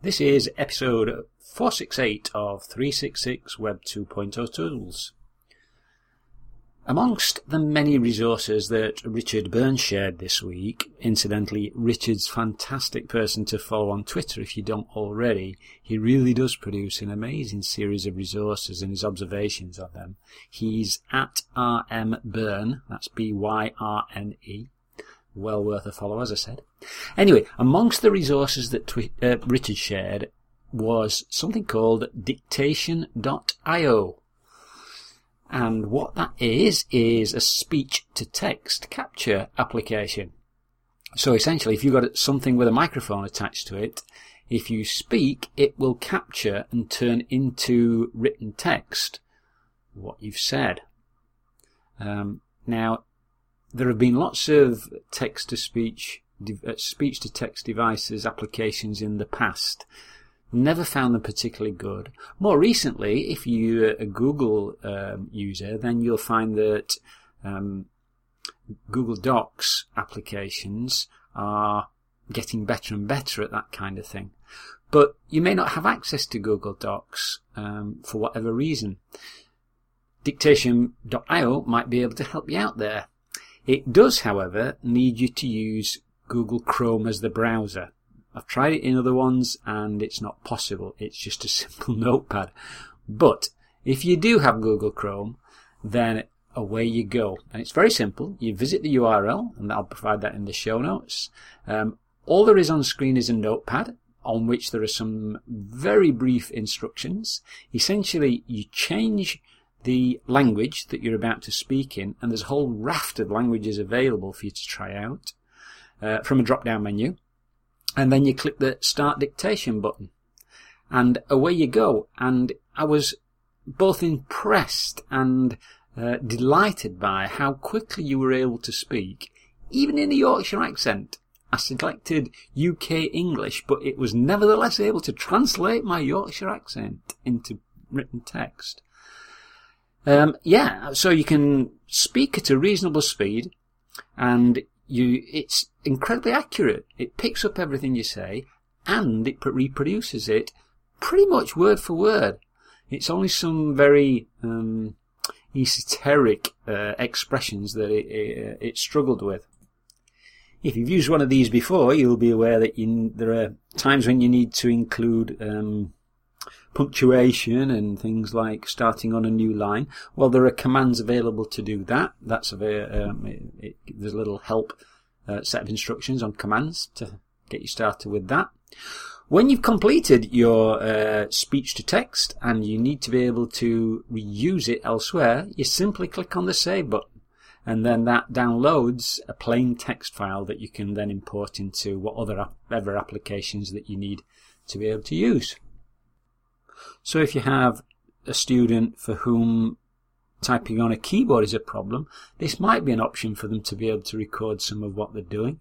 This is episode 468 of 366 Web 2.0 Tools. Amongst the many resources that Richard Burns shared this week, incidentally, Richard's fantastic person to follow on Twitter if you don't already. He really does produce an amazing series of resources and his observations of them. He's at rmburn, that's B-Y-R-N-E. Well worth a follow, as I said. Anyway, amongst the resources that Richard shared was something called Dictation.io. And what that is a speech-to-text capture application. So essentially, if you've got something with a microphone attached to it, if you speak, it will capture and turn into written text what you've said. Now, there have been lots of text-to-speech, speech-to-text devices, applications in the past. Never found them particularly good. More recently, if you're a Google user, then you'll find that Google Docs applications are getting better and better at that kind of thing. But you may not have access to Google Docs for whatever reason. Dictation.io might be able to help you out there. It does, however, need you to use Google Chrome as the browser. I've tried it in other ones and it's not possible. It's just a simple notepad. But if you do have Google Chrome, then away you go. And it's very simple. You visit the URL, and I'll provide that in the show notes. All there is on screen is a notepad on which there are some very brief instructions. Essentially, you change the language that you're about to speak in, and there's a whole raft of languages available for you to try out from a drop-down menu. And then you click the Start Dictation button. And away you go. And I was both impressed and delighted by how quickly you were able to speak, even in a Yorkshire accent. I selected UK English, but it was nevertheless able to translate my Yorkshire accent into written text. So you can speak at a reasonable speed, and it's incredibly accurate. It picks up everything you say, and it reproduces it pretty much word for word. It's only some very esoteric expressions that it struggled with. If you've used one of these before, you'll be aware that there are times when you need to include punctuation and things like starting on a new line. Well, there are commands available to do that. There's a little help set of instructions on commands to get you started with that. When you've completed your speech to text and you need to be able to reuse it elsewhere, you simply click on the Save button, and then that downloads a plain text file that you can then import into whatever applications that you need to be able to use. So if you have a student for whom typing on a keyboard is a problem, this might be an option for them to be able to record some of what they're doing.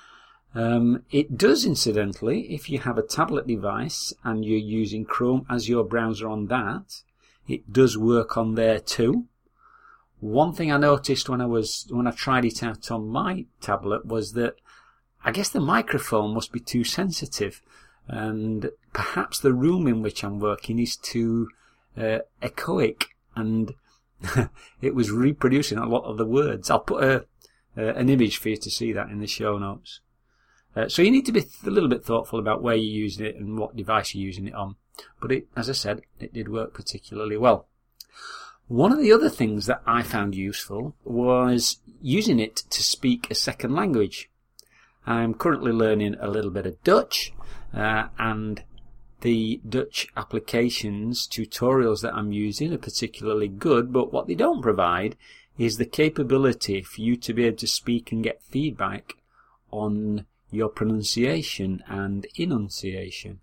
It does, incidentally, if you have a tablet device and you're using Chrome as your browser on that, it does work on there too. One thing I noticed when I tried it out on my tablet was that I guess the microphone must be too sensitive. And perhaps the room in which I'm working is too echoic, and it was reproducing a lot of the words. I'll put an image for you to see that in the show notes. So you need to be a little bit thoughtful about where you're using it and what device you're using it on. But as I said, it did work particularly well. One of the other things that I found useful was using it to speak a second language. I'm currently learning a little bit of Dutch, and the Dutch applications, tutorials that I'm using are particularly good, but what they don't provide is the capability for you to be able to speak and get feedback on your pronunciation and enunciation.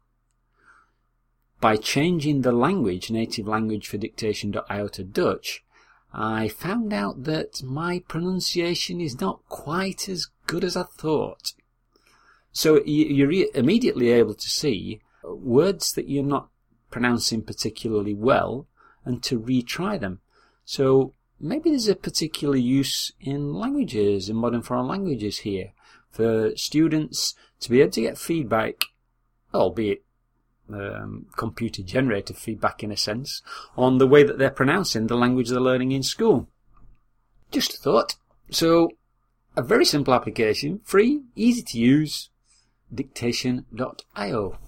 By changing the language, native language for Dictation.io to Dutch, I found out that my pronunciation is not quite as good as I thought. So you're immediately able to see words that you're not pronouncing particularly well and to retry them. So maybe there's a particular use in languages, in modern foreign languages here, for students to be able to get feedback, albeit computer generated feedback in a sense on the way that they're pronouncing the language they're learning in school. Just a thought. So, a very simple application, free, easy to use, Dictation.io.